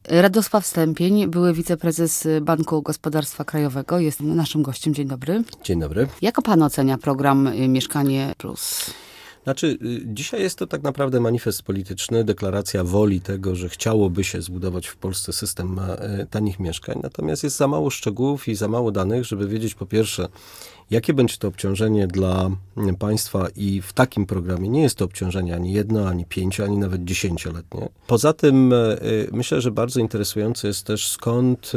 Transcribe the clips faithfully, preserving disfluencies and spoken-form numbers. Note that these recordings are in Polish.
Radosław Stępień, były wiceprezes Banku Gospodarstwa Krajowego, jest naszym gościem. Dzień dobry. Dzień dobry. Jak pan ocenia program Mieszkanie Plus? Znaczy, dzisiaj jest to tak naprawdę manifest polityczny, deklaracja woli tego, że chciałoby się zbudować w Polsce system tanich mieszkań. Natomiast jest za mało szczegółów i za mało danych, żeby wiedzieć po pierwsze, jakie będzie to obciążenie dla państwa i w takim programie nie jest to obciążenie ani jedno, ani pięcio, ani nawet dziesięcioletnie. Poza tym myślę, że bardzo interesujące jest też, skąd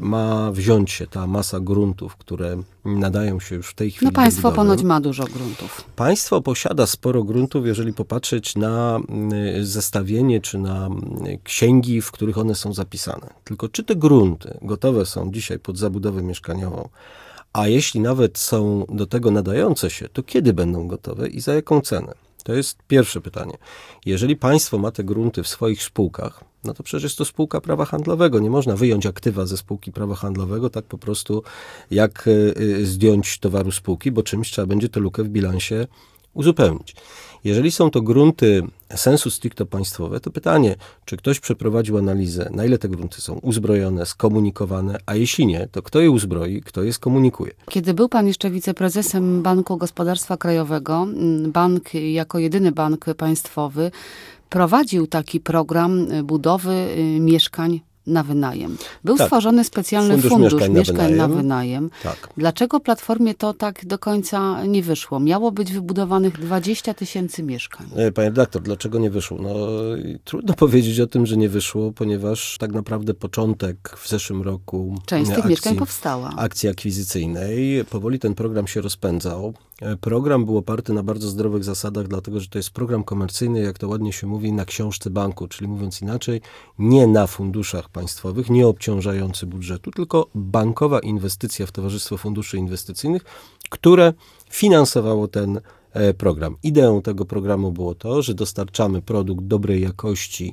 ma wziąć się ta masa gruntów, które nadają się już w tej chwili No państwo do budowy. ponoć ma dużo gruntów. Państwo posiada sporo gruntów, jeżeli popatrzeć na zestawienie czy na księgi, w których one są zapisane. Tylko czy te grunty gotowe są dzisiaj pod zabudowę mieszkaniową, a jeśli nawet są do tego nadające się, to kiedy będą gotowe i za jaką cenę? To jest pierwsze pytanie. Jeżeli państwo ma te grunty w swoich spółkach, no to przecież jest to spółka prawa handlowego. Nie można wyjąć aktywa ze spółki prawa handlowego tak po prostu jak zdjąć towaru spółki, bo czymś trzeba będzie tę lukę w bilansie uzupełnić. Jeżeli są to grunty sensu stricto państwowe, to pytanie, czy ktoś przeprowadził analizę, na ile te grunty są uzbrojone, skomunikowane, a jeśli nie, to kto je uzbroi, kto je skomunikuje. Kiedy był pan jeszcze wiceprezesem Banku Gospodarstwa Krajowego, bank jako jedyny bank państwowy prowadził taki program budowy mieszkań na wynajem. Był tak. stworzony specjalny fundusz, fundusz mieszkań, mieszkań na wynajem. Na wynajem. Tak. Dlaczego Platformie to tak do końca nie wyszło? Miało być wybudowanych dwadzieścia tysięcy mieszkań. Panie redaktor, dlaczego nie wyszło? No, trudno powiedzieć o tym, że nie wyszło, ponieważ tak naprawdę początek w zeszłym roku Część tych akcji, mieszkań powstała. Akcji akwizycyjnej. Powoli ten program się rozpędzał. Program był oparty na bardzo zdrowych zasadach, dlatego że to jest program komercyjny, jak to ładnie się mówi, na książce banku, czyli mówiąc inaczej, nie na funduszach państwowych, nie obciążający budżetu, tylko bankowa inwestycja w Towarzystwo Funduszy Inwestycyjnych, które finansowało ten program. Ideą tego programu było to, że dostarczamy produkt dobrej jakości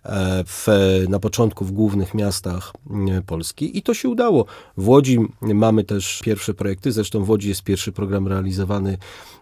W, na początku w głównych miastach Polski i to się udało. W Łodzi mamy też pierwsze projekty, zresztą w Łodzi jest pierwszy program realizowany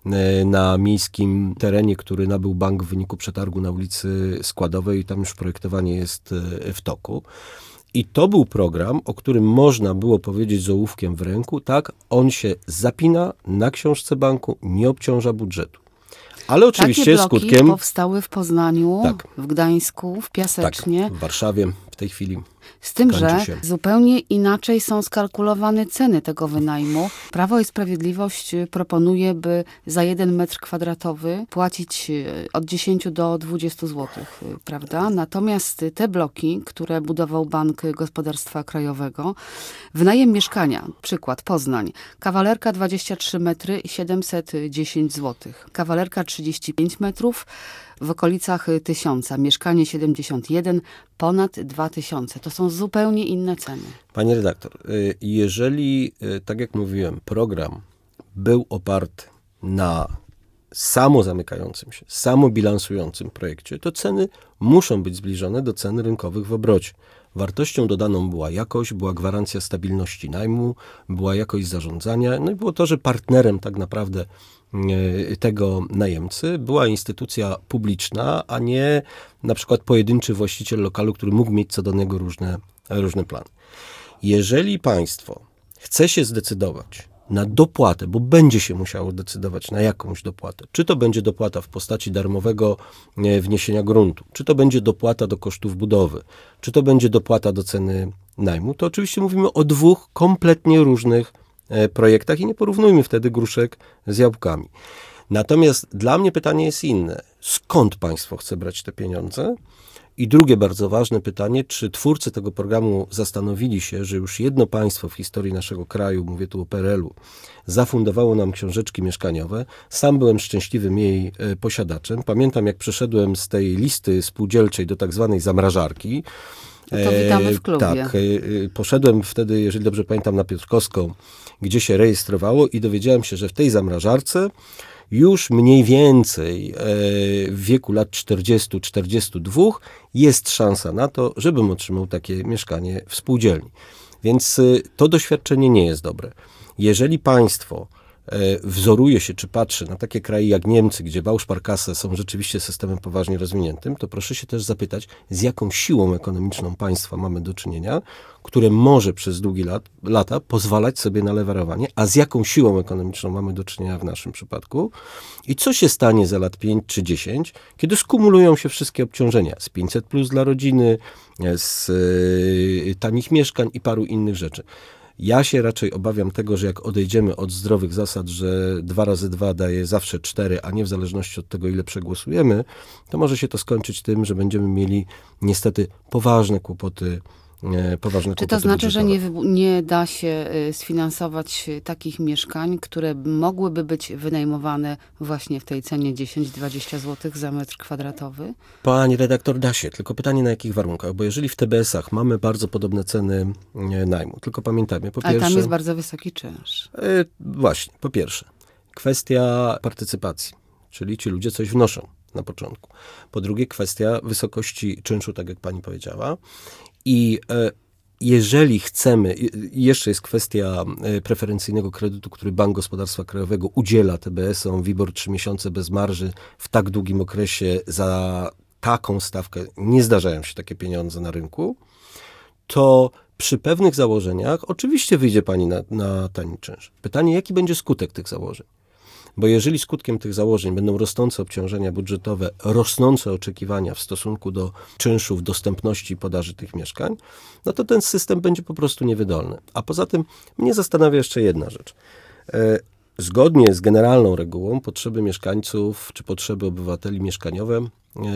na miejskim terenie, który nabył bank w wyniku przetargu na ulicy Składowej i tam już projektowanie jest w toku. I to był program, o którym można było powiedzieć z ołówkiem w ręku, tak, on się zapina na książce banku, nie obciąża budżetu. Ale oczywiście Takie bloki skutkiem powstały w Poznaniu, tak. w Gdańsku, w Piasecznie. Tak, w Warszawie w tej chwili. Z tym, że się. zupełnie inaczej są skalkulowane ceny tego wynajmu. Prawo i Sprawiedliwość proponuje, by za jeden metr kwadratowy płacić od dziesięć do dwudziestu złotych, prawda? Natomiast te bloki, które budował Bank Gospodarstwa Krajowego, wynajem mieszkania, przykład Poznań, kawalerka dwadzieścia trzy metry, siedemset dziesięć złotych. Kawalerka trzydzieści pięć metrów, w okolicach tysiąca, mieszkanie siedemdziesiąt jeden, ponad dwa tysiące. To są zupełnie inne ceny. Panie redaktor, jeżeli, tak jak mówiłem, program był oparty na samozamykającym się, samobilansującym projekcie, to ceny muszą być zbliżone do cen rynkowych w obrocie. Wartością dodaną była jakość, była gwarancja stabilności najmu, była jakość zarządzania, no i było to, że partnerem tak naprawdę tego najemcy była instytucja publiczna, a nie na przykład pojedynczy właściciel lokalu, który mógł mieć co do niego różne, różne plany. Jeżeli państwo chce się zdecydować na dopłatę, bo będzie się musiało decydować na jakąś dopłatę, czy to będzie dopłata w postaci darmowego wniesienia gruntu, czy to będzie dopłata do kosztów budowy, czy to będzie dopłata do ceny najmu, to oczywiście mówimy o dwóch kompletnie różnych projektach i nie porównujmy wtedy gruszek z jabłkami. Natomiast dla mnie pytanie jest inne. Skąd państwo chce brać te pieniądze? I drugie bardzo ważne pytanie, czy twórcy tego programu zastanowili się, że już jedno państwo w historii naszego kraju, mówię tu o P R L u, zafundowało nam książeczki mieszkaniowe. Sam byłem szczęśliwym jej posiadaczem. Pamiętam, jak przeszedłem z tej listy spółdzielczej do tak zwanej zamrażarki. No to witamy w klubie. Tak, poszedłem wtedy, jeżeli dobrze pamiętam, na Piotrkowską, gdzie się rejestrowało i dowiedziałem się, że w tej zamrażarce już mniej więcej w wieku lat czterdziestu czterdziestu dwóch jest szansa na to, żebym otrzymał takie mieszkanie w spółdzielni. Więc to doświadczenie nie jest dobre. Jeżeli państwo wzoruje się, czy patrzy na takie kraje jak Niemcy, gdzie Bausparkasse są rzeczywiście systemem poważnie rozwiniętym, to proszę się też zapytać, z jaką siłą ekonomiczną państwa mamy do czynienia, które może przez długie lat, lata pozwalać sobie na lewarowanie, a z jaką siłą ekonomiczną mamy do czynienia w naszym przypadku i co się stanie za lat pięć czy dziesięć, kiedy skumulują się wszystkie obciążenia z pięćset plus dla rodziny, z y, tanich mieszkań i paru innych rzeczy. Ja się raczej obawiam tego, że jak odejdziemy od zdrowych zasad, że dwa razy dwa daje zawsze cztery, a nie w zależności od tego, ile przegłosujemy, to może się to skończyć tym, że będziemy mieli niestety poważne kłopoty. Poważne Czy to znaczy, że nie, nie da się sfinansować takich mieszkań, które mogłyby być wynajmowane właśnie w tej cenie dziesięć dwadzieścia złotych za metr kwadratowy? Pani redaktor, da się, tylko pytanie na jakich warunkach, bo jeżeli w T B S ach mamy bardzo podobne ceny najmu, tylko pamiętajmy, po Ale pierwsze... tam jest bardzo wysoki czynsz. Yy, właśnie, po pierwsze, kwestia partycypacji, czyli ci ludzie coś wnoszą na początku. Po drugie, kwestia wysokości czynszu, tak jak pani powiedziała. I jeżeli chcemy, jeszcze jest kwestia preferencyjnego kredytu, który Bank Gospodarstwa Krajowego udziela T B S om, WIBOR trzy miesiące bez marży w tak długim okresie za taką stawkę, nie zdarzają się takie pieniądze na rynku, to przy pewnych założeniach oczywiście wyjdzie pani na, na tani czynsz. Pytanie, jaki będzie skutek tych założeń? Bo jeżeli skutkiem tych założeń będą rosnące obciążenia budżetowe, rosnące oczekiwania w stosunku do czynszów, dostępności i podaży tych mieszkań, no to ten system będzie po prostu niewydolny. A poza tym mnie zastanawia jeszcze jedna rzecz. Zgodnie z generalną regułą potrzeby mieszkańców czy potrzeby obywateli mieszkaniowe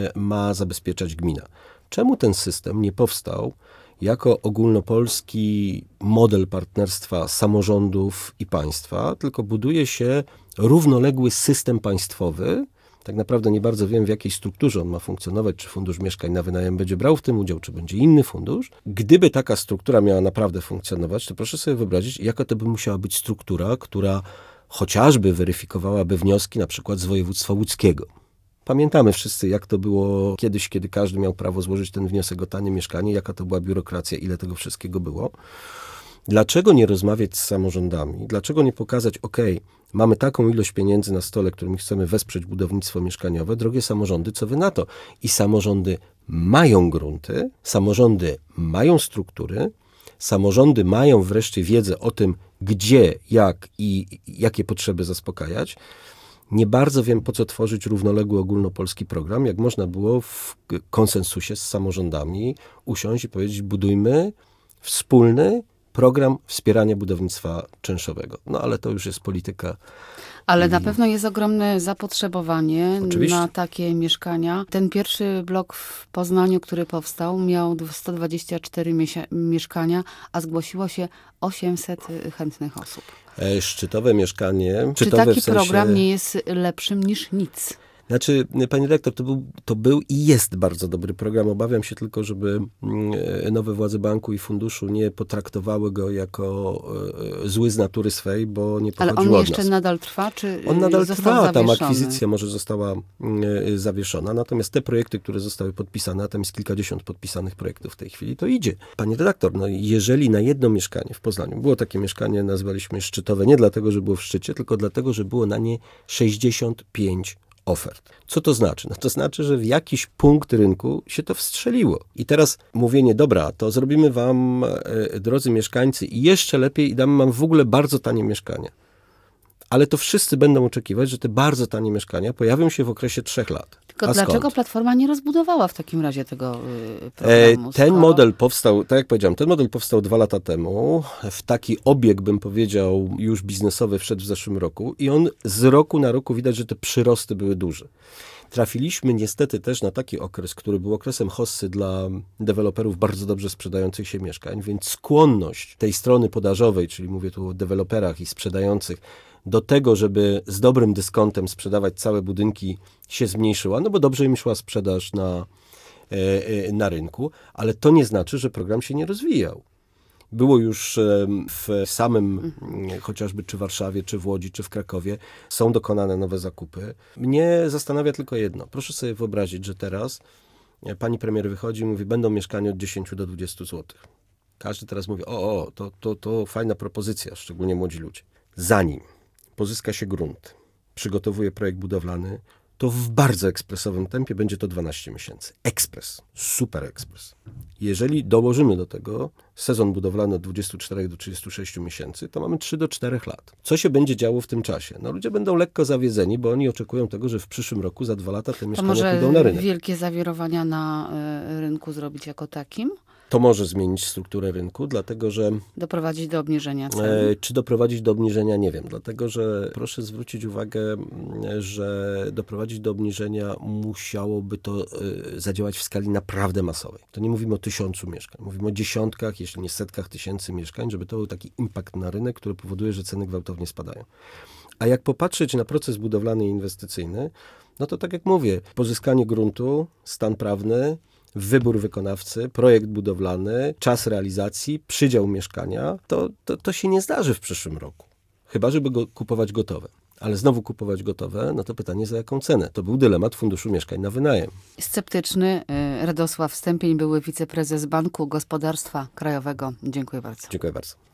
ma zabezpieczać gmina. Czemu ten system nie powstał jako ogólnopolski model partnerstwa samorządów i państwa, tylko buduje się równoległy system państwowy. Tak naprawdę nie bardzo wiem, w jakiej strukturze on ma funkcjonować, czy Fundusz Mieszkań na Wynajem będzie brał w tym udział, czy będzie inny fundusz. Gdyby taka struktura miała naprawdę funkcjonować, to proszę sobie wyobrazić, jaka to by musiała być struktura, która chociażby weryfikowałaby wnioski na przykład z województwa łódzkiego. Pamiętamy wszyscy, jak to było kiedyś, kiedy każdy miał prawo złożyć ten wniosek o tanie mieszkanie, jaka to była biurokracja, ile tego wszystkiego było. Dlaczego nie rozmawiać z samorządami? Dlaczego nie pokazać, ok, mamy taką ilość pieniędzy na stole, którymi chcemy wesprzeć budownictwo mieszkaniowe, drogie samorządy, co wy na to? I samorządy mają grunty, samorządy mają struktury, samorządy mają wreszcie wiedzę o tym, gdzie, jak i jakie potrzeby zaspokajać. Nie bardzo wiem, po co tworzyć równoległy ogólnopolski program, jak można było w konsensusie z samorządami usiąść i powiedzieć, budujmy wspólny program wspierania budownictwa czynszowego. No ale to już jest polityka. Ale na pewno jest ogromne zapotrzebowanie Oczywiście. na takie mieszkania. Ten pierwszy blok w Poznaniu, który powstał, miał sto dwadzieścia cztery miesia- mieszkania, a zgłosiło się osiemset chętnych osób. E, szczytowe mieszkanie. Czy szczytowe taki w sensie... program nie jest lepszym niż nic? Znaczy, pani dyrektor, to był, to był i jest bardzo dobry program. Obawiam się tylko, żeby nowe władze banku i funduszu nie potraktowały go jako zły z natury swej, bo nie pochodził od nas. Ale on jeszcze nadal trwa, czy On nadal został trwa, tam zawieszony? akwizycja może została zawieszona, natomiast te projekty, które zostały podpisane, a tam jest kilkadziesiąt podpisanych projektów w tej chwili, to idzie. Panie redaktor, no jeżeli na jedno mieszkanie w Poznaniu, było takie mieszkanie, nazwaliśmy szczytowe, nie dlatego, że było w szczycie, tylko dlatego, że było na nie sześćdziesiąt pięć ofert. Co to znaczy? No to znaczy, że w jakiś punkt rynku się to wstrzeliło. I teraz mówienie, dobra, to zrobimy wam, e, drodzy mieszkańcy, i jeszcze lepiej i damy wam w ogóle bardzo tanie mieszkania. Ale to wszyscy będą oczekiwać, że te bardzo tanie mieszkania pojawią się w okresie trzech lat. Tylko A dlaczego skąd? Platforma nie rozbudowała w takim razie tego y, programu? E, ten skoro... model powstał, tak jak powiedziałem, ten model powstał dwa lata temu. W taki obieg, bym powiedział, już biznesowy wszedł w zeszłym roku i on z roku na roku widać, że te przyrosty były duże. Trafiliśmy niestety też na taki okres, który był okresem hossy dla deweloperów bardzo dobrze sprzedających się mieszkań, więc skłonność tej strony podażowej, czyli mówię tu o deweloperach i sprzedających, do tego, żeby z dobrym dyskontem sprzedawać całe budynki, się zmniejszyła, no bo dobrze im szła sprzedaż na, na rynku, ale to nie znaczy, że program się nie rozwijał. Było już w samym, chociażby czy w Warszawie, czy w Łodzi, czy w Krakowie, są dokonane nowe zakupy. Mnie zastanawia tylko jedno. Proszę sobie wyobrazić, że teraz pani premier wychodzi i mówi, będą mieszkania od dziesięć do dwudziestu złotych. Każdy teraz mówi, o, o, to, to, to fajna propozycja, szczególnie młodzi ludzie. Zanim pozyska się grunt, przygotowuje projekt budowlany, to w bardzo ekspresowym tempie będzie to dwanaście miesięcy. Ekspres. Super ekspres. Jeżeli dołożymy do tego sezon budowlany od dwudziestu czterech do trzydziestu sześciu miesięcy, to mamy trzy do czterech lat. Co się będzie działo w tym czasie? No ludzie będą lekko zawiedzeni, bo oni oczekują tego, że w przyszłym roku, za dwa lata te To mieszkania może pójdą na rynek. wielkie zawirowania na y, rynku zrobić jako takim? To może zmienić strukturę rynku, dlatego że... Doprowadzić do obniżenia cen? E, czy doprowadzić do obniżenia? Nie wiem, dlatego że proszę zwrócić uwagę, że doprowadzić do obniżenia musiałoby to e, zadziałać w skali naprawdę masowej. To nie mówimy o tysiącu mieszkań, mówimy o dziesiątkach, jeśli nie setkach tysięcy mieszkań, żeby to był taki impact na rynek, który powoduje, że ceny gwałtownie spadają. A jak popatrzeć na proces budowlany i inwestycyjny, no to tak jak mówię, pozyskanie gruntu, stan prawny, wybór wykonawcy, projekt budowlany, czas realizacji, przydział mieszkania, to, to, to się nie zdarzy w przyszłym roku. Chyba, żeby go kupować gotowe. Ale znowu kupować gotowe, no to pytanie za jaką cenę. To był dylemat Funduszu Mieszkań na Wynajem. Sceptyczny y, Radosław Stępień, były wiceprezes Banku Gospodarstwa Krajowego. Dziękuję bardzo. Dziękuję bardzo.